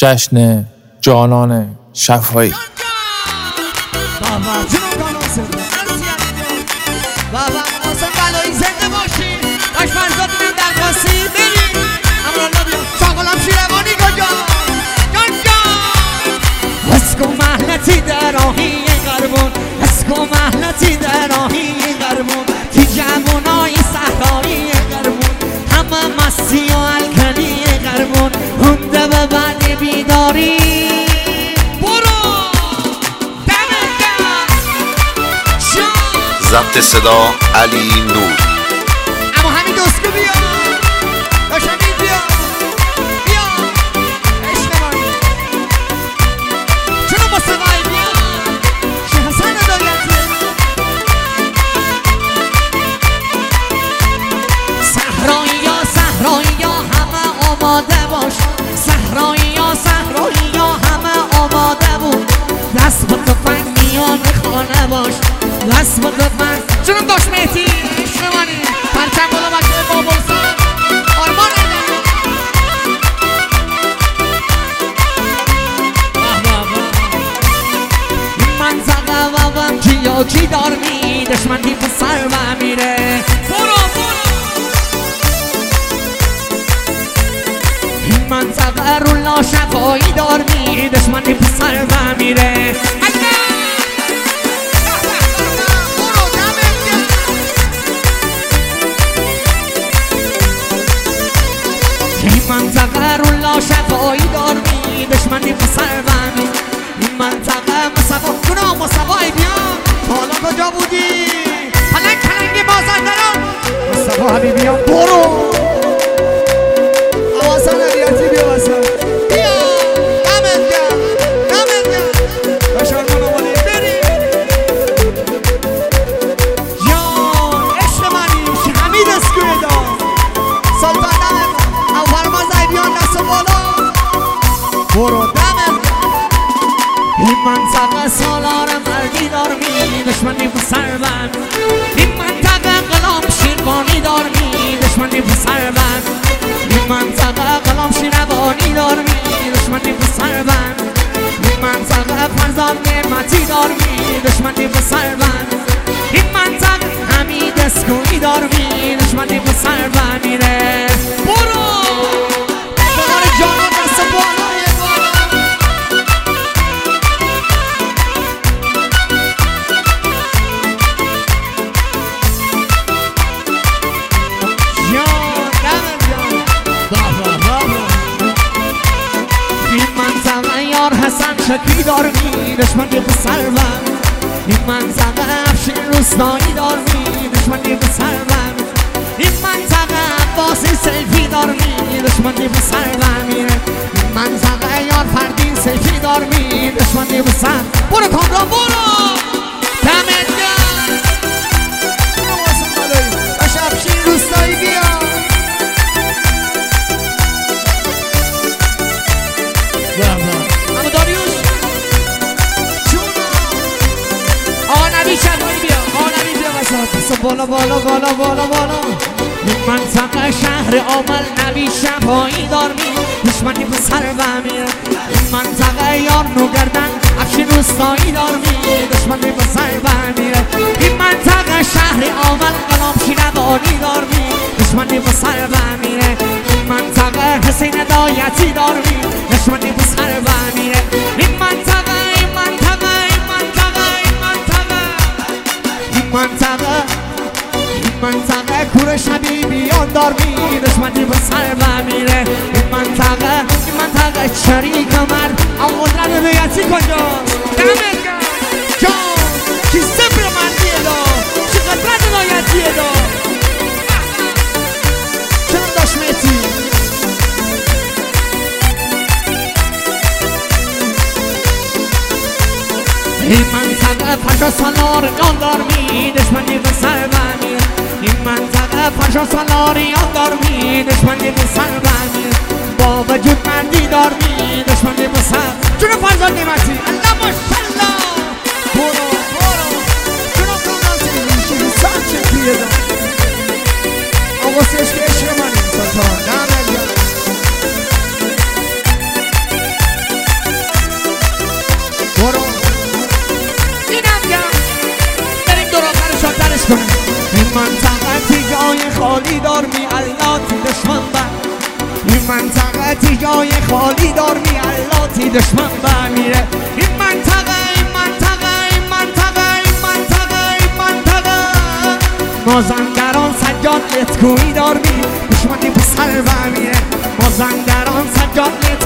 جشن جانان شفایی. بابا آسان بلایی زنده باشی باش فرزاد من در قاسی بریم امرالا بیا چاقلم شیروانی گجا اسکو محلتی در آهی غربون اسکو محلتی در آهی غربون تی جوانای صحرایی غربون همه مستی و الکنی غربون هنده به بعد بیداری ضبط صدا علی نور. اما همین دوستو بیا داشت همین بیا عشق مانی چونو با سقای بیا شه حسن دایتی صحرایی ها همه آماده باش صحرایی ها همه آماده بود دست به تفنگ میان خانه باش دست به تفنگ چونم داشت مهتی شمانی پرچم بالا بچه با بلسان آرمان ایدن این منطقه بابم کیا کی دار می دشمنی پسر و میره برو این منطقه رو لاشقایی دار می دشمنی پسر و میره این منطقه رو لاشقایی دار می دشمنی پسر و میره این منطقه مصفای بیان حالا کجا بودی؟ پلنگ مازندران مصفا حبیبیان برو آوازان علیاتی بیا واسه بیا دمت گرم بشار منو بری جان عشق منی حمید اسکوی دار سلطان او فرماز ایبیان دست بالا برو دمت این منطقه سالار مردی دار می دشمنی پسر بند این منطقه قلام شیروانی دار می دشمنی پسر بند این منطقه قلام شیروانی دار می دشمنی پسر بند این منطقه فرزاد نعمتی دار می دشمنی پسر بند این منطقه حمید اسکویی دار می دشمنی پسر بند میره برو بار جانا دست بالای حسن شکی دار می دشمنی پسر بند این منطقه افشین روستایی دار می دشمنی پسر بند این منطقه عباسی سیفی دار می دشمنی پسر بند میره این منطقه یار فردین سیفی دار می دشمنی پسر برو کامران برو دمت گرم برو واسه مالایی باش افشین روستایی بیا بالا بالا بالا بالا بالا این منطقه شهر عامل نبی شفایی دار می دشمنی پسر و میره این منطقه یار نوگردن افشین روستایی دار می دشمنی پسر و میره این منطقه شهر عامل قلام شیروانی دار می دشمنی پسر و میره این منطقه حسین دایتی دار می دشمنی پسر و میره این منطقه منطقه کورش حبیبیان دار می دشمنی به سر و میره این منطقه شریک مرد اما قدرت بیعتی کجاست دمت گرم جان کی صبر مردیه دا چی قدرت بیعتیه دا چرا داشت میتی این منطقه فشا سالارگان دار می دشمنی به سر و میره این منطقه فشا سالاریان دار می دشمنی به سر و میره با وجود مردی دار می دشمنی به سر چونو فرزاد نعمتی الله ماشالله برو چونو کناسی میشه سر چکیه دا آقا سشک عشق منی سلطان دمت گرم خالی دار می الله تی دشمن بر این منطقه تی جای خالی دار می الله تی دشمن بر میره این منطقه مازندران سجاد لتگویی دار می دشمنی پسر بر میره مازندران سجاد